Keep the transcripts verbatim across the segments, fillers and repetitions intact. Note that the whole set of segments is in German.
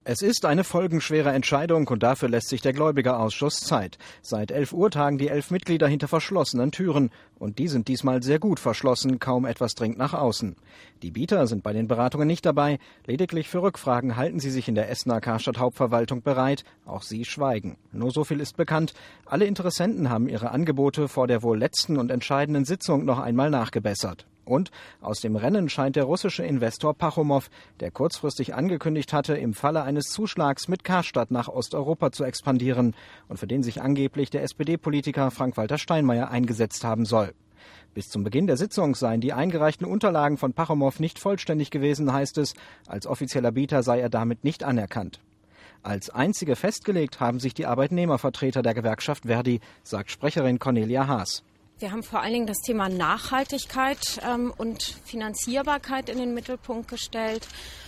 Es ist eine folgenschwere Entscheidung und dafür lässt sich der Gläubigerausschuss Zeit. Seit elf Uhr tagen die elf Mitglieder hinter verschlossenen Türen. Und die sind diesmal sehr gut verschlossen, kaum etwas dringt nach außen. Die Bieter sind bei den Beratungen nicht dabei. Lediglich für Rückfragen halten sie sich in der Essener Karstadt-Hauptverwaltung bereit. Auch sie schweigen. Nur so viel ist bekannt. Alle Interessenten haben ihre Angebote vor der wohl letzten und entscheidenden Sitzung noch einmal nachgebessert. Und aus dem Rennen scheint der russische Investor Pachomow, der kurzfristig angekündigt hatte, im Falle eines Zuschlags mit Karstadt nach Osteuropa zu expandieren und für den sich angeblich der S P D-Politiker Frank-Walter Steinmeier eingesetzt haben soll. Bis zum Beginn der Sitzung seien die eingereichten Unterlagen von Pachomow nicht vollständig gewesen, heißt es. Als offizieller Bieter sei er damit nicht anerkannt. Als einzige festgelegt haben sich die Arbeitnehmervertreter der Gewerkschaft Verdi, sagt Sprecherin Cornelia Haas. Wir haben vor allen Dingen das Thema Nachhaltigkeit ähm, und Finanzierbarkeit in den Mittelpunkt gestellt.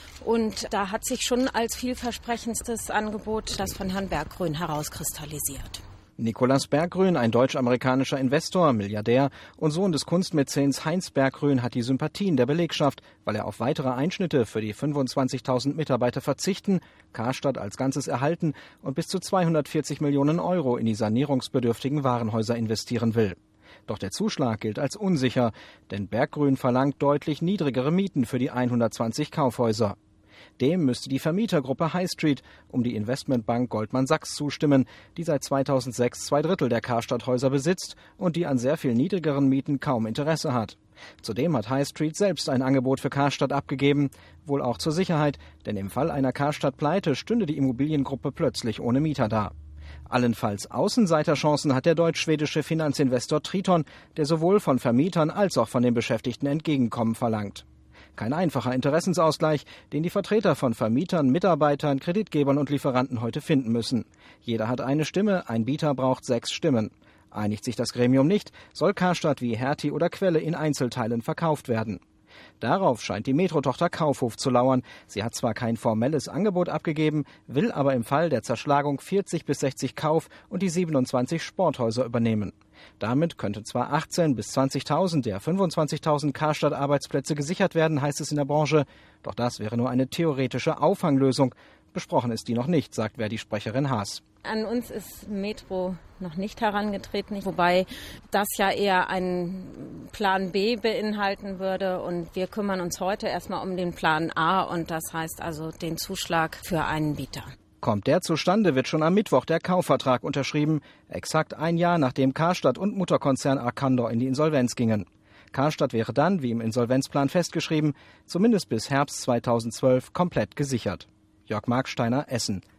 Und da hat sich schon als vielversprechendstes Angebot das von Herrn Berggruen herauskristallisiert. Nikolaus Berggruen, ein deutsch-amerikanischer Investor, Milliardär und Sohn des Kunstmäzens Heinz Berggruen, hat die Sympathien der Belegschaft, weil er auf weitere Einschnitte für die fünfundzwanzigtausend Mitarbeiter verzichten, Karstadt als Ganzes erhalten und bis zu zweihundertvierzig Millionen Euro in die sanierungsbedürftigen Warenhäuser investieren will. Doch der Zuschlag gilt als unsicher, denn Berggruen verlangt deutlich niedrigere Mieten für die hundertzwanzig Kaufhäuser. Dem müsste die Vermietergruppe High Street um die Investmentbank Goldman Sachs zustimmen, die seit zweitausendsechs zwei Drittel der Karstadt-Häuser besitzt und die an sehr viel niedrigeren Mieten kaum Interesse hat. Zudem hat High Street selbst ein Angebot für Karstadt abgegeben, wohl auch zur Sicherheit, denn im Fall einer Karstadt-Pleite stünde die Immobiliengruppe plötzlich ohne Mieter da. Allenfalls Außenseiterchancen hat der deutsch-schwedische Finanzinvestor Triton, der sowohl von Vermietern als auch von den Beschäftigten Entgegenkommen verlangt. Kein einfacher Interessensausgleich, den die Vertreter von Vermietern, Mitarbeitern, Kreditgebern und Lieferanten heute finden müssen. Jeder hat eine Stimme, ein Bieter braucht sechs Stimmen. Einigt sich das Gremium nicht, soll Karstadt wie Hertie oder Quelle in Einzelteilen verkauft werden. Darauf scheint die Metro-Tochter Kaufhof zu lauern. Sie hat zwar kein formelles Angebot abgegeben, will aber im Fall der Zerschlagung vierzig bis sechzig Kauf- und die siebenundzwanzig Sporthäuser übernehmen. Damit könnte zwar achtzehn bis zwanzigtausend der fünfundzwanzigtausend Karstadt-Arbeitsplätze gesichert werden, heißt es in der Branche. Doch das wäre nur eine theoretische Auffanglösung. Besprochen ist die noch nicht, sagt Verdi-Sprecherin Haas. An uns ist Metro noch nicht herangetreten, wobei das ja eher einen Plan B beinhalten würde. Und wir kümmern uns heute erstmal um den Plan A und das heißt also den Zuschlag für einen Bieter. Kommt der zustande, wird schon am Mittwoch der Kaufvertrag unterschrieben, exakt ein Jahr nachdem Karstadt und Mutterkonzern Arcandor in die Insolvenz gingen. Karstadt wäre dann, wie im Insolvenzplan festgeschrieben, zumindest bis Herbst zweitausendzwölf komplett gesichert. Jörg Marksteiner, Essen.